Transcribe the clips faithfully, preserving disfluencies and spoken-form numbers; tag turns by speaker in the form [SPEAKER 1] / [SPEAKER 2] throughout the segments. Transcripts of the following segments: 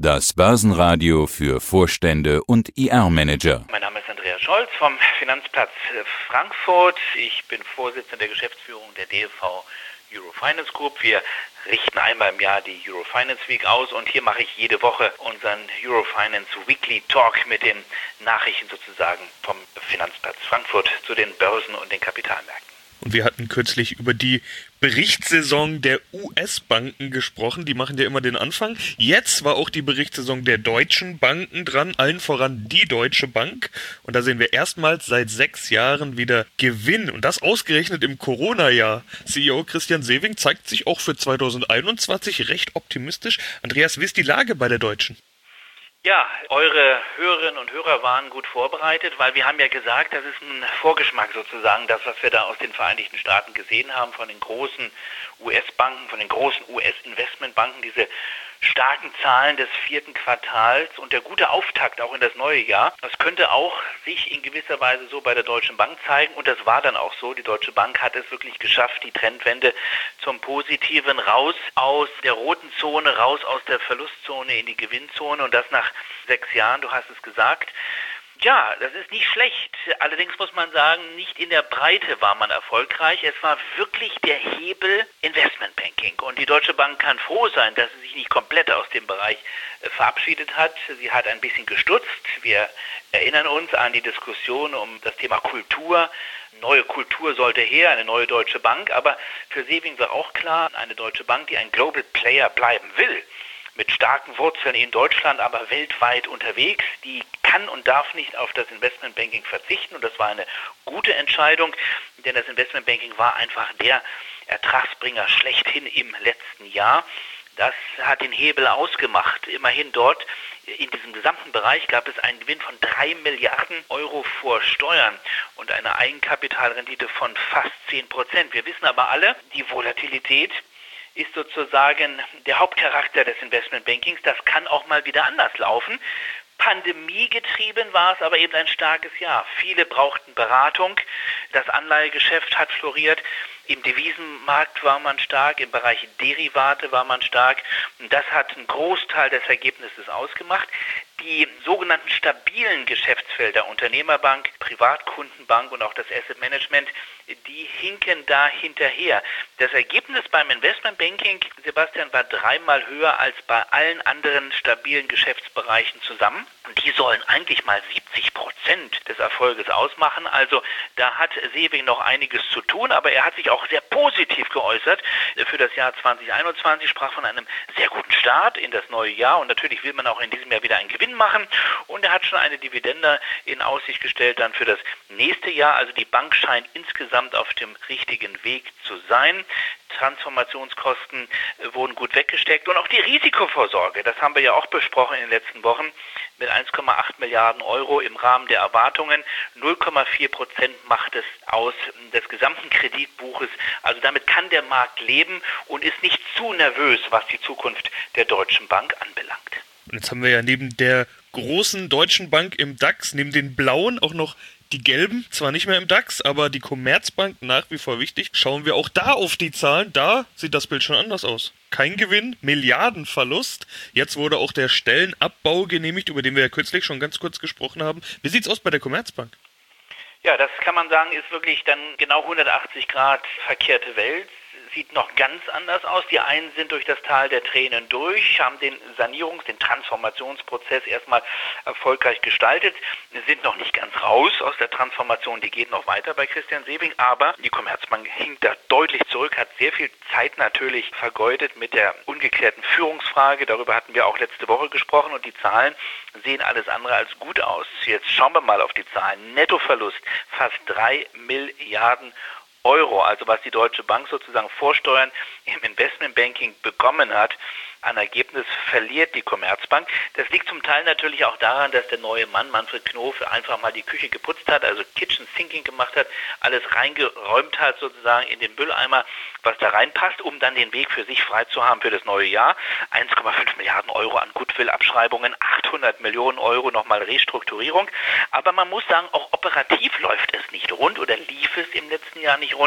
[SPEAKER 1] Das Börsenradio für Vorstände und I R-Manager.
[SPEAKER 2] Mein Name ist Andreas Scholz vom Finanzplatz Frankfurt. Ich bin Vorsitzender der Geschäftsführung der D L V Eurofinance Group. Wir richten einmal im Jahr die Eurofinance Week aus und hier mache ich jede Woche unseren Eurofinance Weekly Talk mit den Nachrichten sozusagen vom Finanzplatz Frankfurt zu den Börsen und den Kapitalmärkten.
[SPEAKER 3] Und wir hatten kürzlich über die Berichtssaison der U S-Banken gesprochen. Die machen ja immer den Anfang. Jetzt war auch die Berichtssaison der deutschen Banken dran, allen voran die Deutsche Bank. Und da sehen wir erstmals seit sechs Jahren wieder Gewinn. Und das ausgerechnet im Corona-Jahr. C E O Christian Sewing zeigt sich auch für zweitausendeinundzwanzig recht optimistisch. Andreas, wie ist die Lage bei der Deutschen?
[SPEAKER 2] Ja, eure Hörerinnen und Hörer waren gut vorbereitet, weil wir haben ja gesagt, das ist ein Vorgeschmack sozusagen, das, was wir da aus den Vereinigten Staaten gesehen haben, von den großen U S-Banken, von den großen U S-Investmentbanken, diese starken Zahlen des vierten Quartals und der gute Auftakt auch in das neue Jahr. Das könnte auch sich in gewisser Weise so bei der Deutschen Bank zeigen und das war dann auch so. Die Deutsche Bank hat es wirklich geschafft, die Trendwende zum Positiven raus aus der roten Zone, raus aus der Verlustzone in die Gewinnzone und das nach sechs Jahren, du hast es gesagt. Ja, das ist nicht schlecht. Allerdings muss man sagen, nicht in der Breite war man erfolgreich. Es war wirklich der Hebel Investmentbanking. Und die Deutsche Bank kann froh sein, dass sie sich nicht komplett aus dem Bereich äh, verabschiedet hat. Sie hat ein bisschen gestutzt. Wir erinnern uns an die Diskussion um das Thema Kultur. Neue Kultur sollte her, eine neue Deutsche Bank. Aber für Sewing war auch klar, eine Deutsche Bank, die ein Global Player bleiben will, mit starken Wurzeln in Deutschland, aber weltweit unterwegs, die kann und darf nicht auf das Investmentbanking verzichten. Und das war eine gute Entscheidung, denn das Investmentbanking war einfach der Ertragsbringer schlechthin im letzten Jahr. Das hat den Hebel ausgemacht. Immerhin dort in diesem gesamten Bereich gab es einen Gewinn von drei Milliarden Euro vor Steuern und eine Eigenkapitalrendite von fast zehn Prozent. Wir wissen aber alle, die Volatilität ist sozusagen der Hauptcharakter des Investmentbankings. Das kann auch mal wieder anders laufen. Pandemiegetrieben war es aber eben ein starkes Jahr. Viele brauchten Beratung. Das Anleihegeschäft hat floriert. Im Devisenmarkt war man stark, im Bereich Derivate war man stark. Und das hat einen Großteil des Ergebnisses ausgemacht. Die sogenannten stabilen Geschäftsfelder, Unternehmerbank, Privatkundenbank und auch das Asset Management, die hinken da hinterher. Das Ergebnis beim Investmentbanking, Sebastian, war dreimal höher als bei allen anderen stabilen Geschäftsbereichen zusammen. Und die sollen eigentlich mal siebzig Prozent des Erfolges ausmachen. Also da hat Sewing noch einiges zu tun, aber er hat sich auch sehr positiv geäußert für das Jahr zwanzig einundzwanzig, sprach von einem sehr guten Start in das neue Jahr und natürlich will man auch in diesem Jahr wieder einen Gewinn machen und er hat schon eine Dividende in Aussicht gestellt dann für das nächste Jahr. Also die Bank scheint insgesamt auf dem richtigen Weg zu sein. Transformationskosten wurden gut weggesteckt und auch die Risikovorsorge, das haben wir ja auch besprochen in den letzten Wochen, mit eins Komma acht Milliarden Euro im Rahmen der Erwartungen. null Komma vier Prozent macht es aus des gesamten Kreditbuches. Also damit kann der Markt leben und ist nicht zu nervös, was die Zukunft der Deutschen Bank anbelangt.
[SPEAKER 3] Und jetzt haben wir ja neben der großen Deutschen Bank im DAX, neben den blauen auch noch die gelben, zwar nicht mehr im DAX, aber die Commerzbank nach wie vor wichtig. Schauen wir auch da auf die Zahlen, da sieht das Bild schon anders aus. Kein Gewinn, Milliardenverlust. Jetzt wurde auch der Stellenabbau genehmigt, über den wir ja kürzlich schon ganz kurz gesprochen haben. Wie sieht's aus bei der Commerzbank?
[SPEAKER 2] Ja, das kann man sagen, ist wirklich dann genau hundertachtzig Grad verkehrte Welt. Sieht noch ganz anders aus. Die einen sind durch das Tal der Tränen durch, haben den Sanierungs-, den Transformationsprozess erstmal erfolgreich gestaltet, sind noch nicht ganz raus aus der Transformation, die geht noch weiter bei Christian Sewing, aber die Commerzbank hinkt da deutlich zurück, hat sehr viel Zeit natürlich vergeudet mit der ungeklärten Führungsfrage, darüber hatten wir auch letzte Woche gesprochen und die Zahlen sehen alles andere als gut aus. Jetzt schauen wir mal auf die Zahlen. Nettoverlust fast drei Milliarden Euro, also was die Deutsche Bank sozusagen vor Steuern im Investmentbanking bekommen hat, an Ergebnis verliert die Commerzbank. Das liegt zum Teil natürlich auch daran, dass der neue Mann, Manfred Knof, einfach mal die Küche geputzt hat, also Kitchen Sinking gemacht hat, alles reingeräumt hat sozusagen in den Mülleimer, was da reinpasst, um dann den Weg für sich frei zu haben für das neue Jahr. eins Komma fünf Milliarden Euro an Goodwill-Abschreibungen, achthundert Millionen Euro nochmal Restrukturierung. Aber man muss sagen, auch operativ läuft es nicht rund oder lief es im letzten Jahr nicht rund.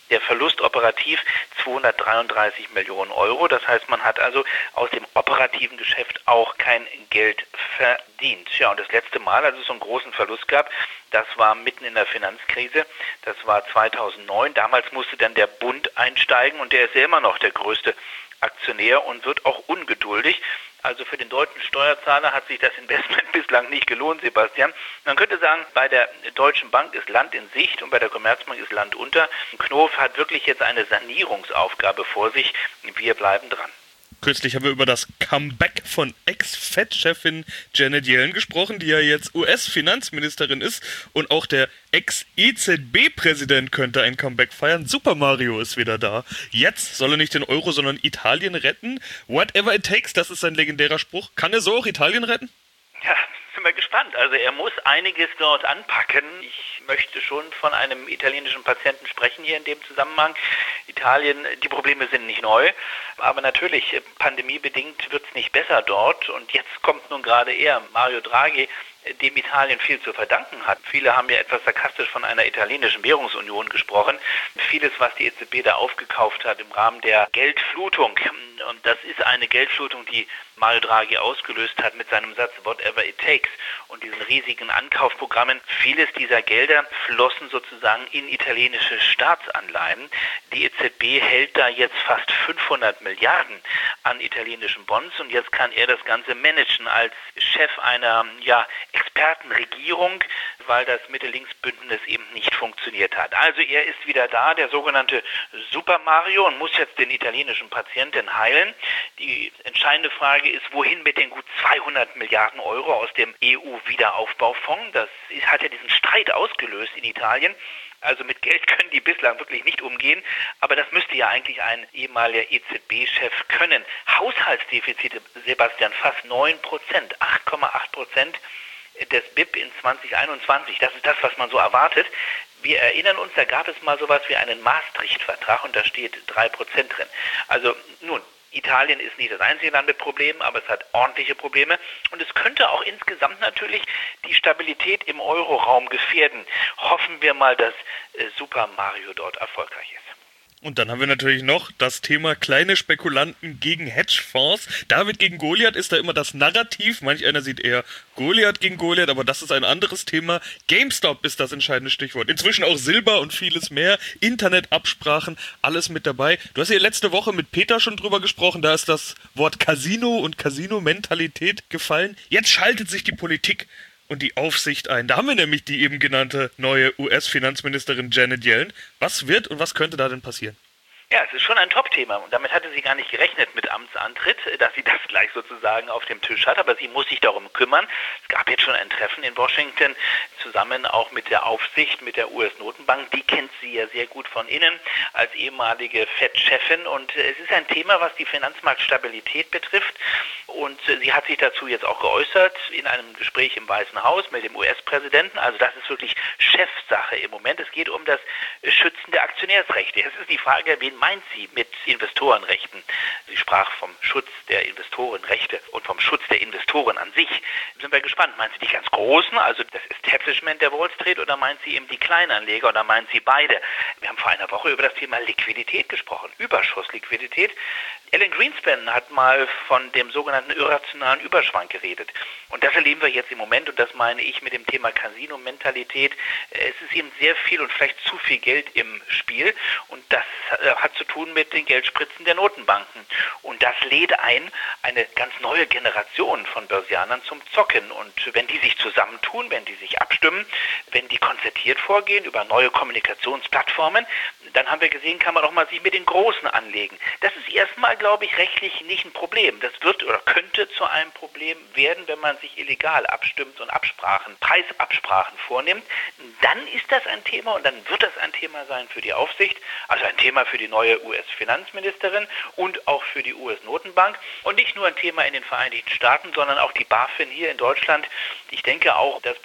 [SPEAKER 2] Der Verlust operativ zweihundertdreiunddreißig Millionen Euro. Das heißt, man hat also aus dem operativen Geschäft auch kein Geld verdient. Ja, und das letzte Mal, als es so einen großen Verlust gab, das war mitten in der Finanzkrise. Das war zweitausendneun. Damals musste dann der Bund einsteigen und der ist ja immer noch der größte Aktionär und wird auch ungeduldig. Also für den deutschen Steuerzahler hat sich das Investment bislang nicht gelohnt, Sebastian. Man könnte sagen, bei der Deutschen Bank ist Land in Sicht und bei der Commerzbank ist Land unter. Knof hat wirklich jetzt eine Sanierungsaufgabe vor sich. Wir bleiben dran.
[SPEAKER 3] Kürzlich haben wir über das Comeback von Ex-Fed-Chefin Janet Yellen gesprochen, die ja jetzt U S-Finanzministerin ist, und auch der Ex-E Z B-Präsident könnte ein Comeback feiern. Super Mario ist wieder da. Jetzt soll er nicht den Euro, sondern Italien retten. Whatever it takes, das ist sein legendärer Spruch. Kann er so auch Italien retten?
[SPEAKER 2] Ja, sind wir gespannt. Also er muss einiges dort anpacken. Ich möchte schon von einem italienischen Patienten sprechen hier in dem Zusammenhang. Italien, die Probleme sind nicht neu, aber natürlich, pandemiebedingt wird es nicht besser dort. Und jetzt kommt nun gerade er, Mario Draghi, dem Italien viel zu verdanken hat. Viele haben ja etwas sarkastisch von einer italienischen Währungsunion gesprochen. Vieles, was die E Z B da aufgekauft hat im Rahmen der Geldflutung. Und das ist eine Geldflutung, die Mario Draghi ausgelöst hat mit seinem Satz Whatever it takes und diesen riesigen Ankaufprogrammen. Vieles dieser Gelder flossen sozusagen in italienische Staatsanleihen. Die E Z B hält da jetzt fast fünfhundert Milliarden an italienischen Bonds und jetzt kann er das Ganze managen als Chef einer ja, Expertenregierung, weil das Mitte-Links-Bündnis eben nicht funktioniert hat. Also er ist wieder da, der sogenannte Super Mario, und muss jetzt den italienischen Patienten heilen. Die entscheidende Frage ist, wohin mit den gut zweihundert Milliarden Euro aus dem E U-Wiederaufbaufonds? Das hat ja diesen Streit ausgelöst in Italien. Also mit Geld können die bislang wirklich nicht umgehen, aber das müsste ja eigentlich ein ehemaliger E Z B-Chef können. Haushaltsdefizite, Sebastian, fast neun Prozent, acht Komma acht Prozent des B I P in zwanzig einundzwanzig. Das ist das, was man so erwartet. Wir erinnern uns, da gab es mal sowas wie einen Maastricht-Vertrag und da steht drei Prozent drin. Also nun, Italien ist nicht das einzige Land mit Problemen, aber es hat ordentliche Probleme und es könnte auch insgesamt natürlich die Stabilität im Euroraum gefährden. Hoffen wir mal, dass äh, Super Mario dort erfolgreich ist.
[SPEAKER 3] Und dann haben wir natürlich noch das Thema kleine Spekulanten gegen Hedgefonds. David gegen Goliath ist da immer das Narrativ. Manch einer sieht eher Goliath gegen Goliath, aber das ist ein anderes Thema. GameStop ist das entscheidende Stichwort. Inzwischen auch Silber und vieles mehr. Internetabsprachen, alles mit dabei. Du hast ja letzte Woche mit Peter schon drüber gesprochen. Da ist das Wort Casino und Casino-Mentalität gefallen. Jetzt schaltet sich die Politik und die Aufsicht ein. Da haben wir nämlich die eben genannte neue U S-Finanzministerin Janet Yellen. Was wird und was könnte da denn passieren?
[SPEAKER 2] Ja, es ist schon ein Top-Thema und damit hatte sie gar nicht gerechnet mit Amtsantritt, dass sie das gleich sozusagen auf dem Tisch hat, aber sie muss sich darum kümmern. Es gab jetzt schon ein Treffen in Washington, zusammen auch mit der Aufsicht, mit der U S-Notenbank. Die kennt sie ja sehr gut von innen als ehemalige Fed-Chefin und es ist ein Thema, was die Finanzmarktstabilität betrifft und sie hat sich dazu jetzt auch geäußert in einem Gespräch im Weißen Haus mit dem U S-Präsidenten. Also das ist wirklich Chefsache im Moment. Es geht um das Schützen der Aktionärsrechte. Es ist die Frage, wen meint sie mit Investorenrechten? Sie sprach vom Schutz der Investorenrechte und vom Schutz der Investoren an sich. Sind wir gespannt. Meint sie die ganz Großen, also das Establishment der Wall Street, oder meint sie eben die Kleinanleger oder meint sie beide? Wir haben vor einer Woche über das Thema Liquidität gesprochen, Überschussliquidität. Alan Greenspan hat mal von dem sogenannten irrationalen Überschwang geredet. Und das erleben wir jetzt im Moment und das meine ich mit dem Thema Casino-Mentalität. Es ist eben sehr viel und vielleicht zu viel Geld im Spiel und das hat zu tun mit den Geldspritzen der Notenbanken. Und das lädt ein, eine ganz neue Generation von Börsianern zum Zocken. Und wenn die sich zusammentun, wenn die sich abstimmen, wenn die konzertiert vorgehen über neue Kommunikationsplattformen, dann haben wir gesehen, kann man auch mal sich mit den Großen anlegen. Das ist erstmal, glaube ich, rechtlich nicht ein Problem. Das wird oder könnte zu einem Problem werden, wenn man sich illegal abstimmt und Absprachen, Preisabsprachen vornimmt. Dann ist das ein Thema und dann wird das ein Thema sein für die Aufsicht, also ein Thema für die neue U S-Finanzministerin und auch für die U S-Notenbank und nicht nur ein Thema in den Vereinigten Staaten, sondern auch die BaFin hier in Deutschland. Ich denke auch, das Bundesfinanzministerium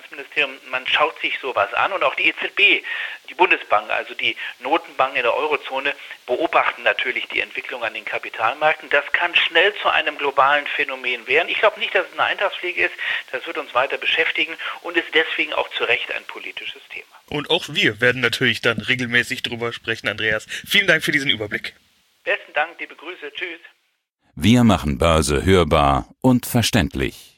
[SPEAKER 2] Finanzministerium, man schaut sich sowas an und auch die E Z B, die Bundesbank, also die Notenbanken in der Eurozone, beobachten natürlich die Entwicklung an den Kapitalmärkten. Das kann schnell zu einem globalen Phänomen werden. Ich glaube nicht, dass es eine Eintagsfliege ist. Das wird uns weiter beschäftigen und ist deswegen auch zu Recht ein politisches Thema.
[SPEAKER 3] Und auch wir werden natürlich dann regelmäßig drüber sprechen, Andreas. Vielen Dank für diesen Überblick.
[SPEAKER 2] Besten Dank, liebe Grüße. Tschüss.
[SPEAKER 1] Wir machen Börse hörbar und verständlich.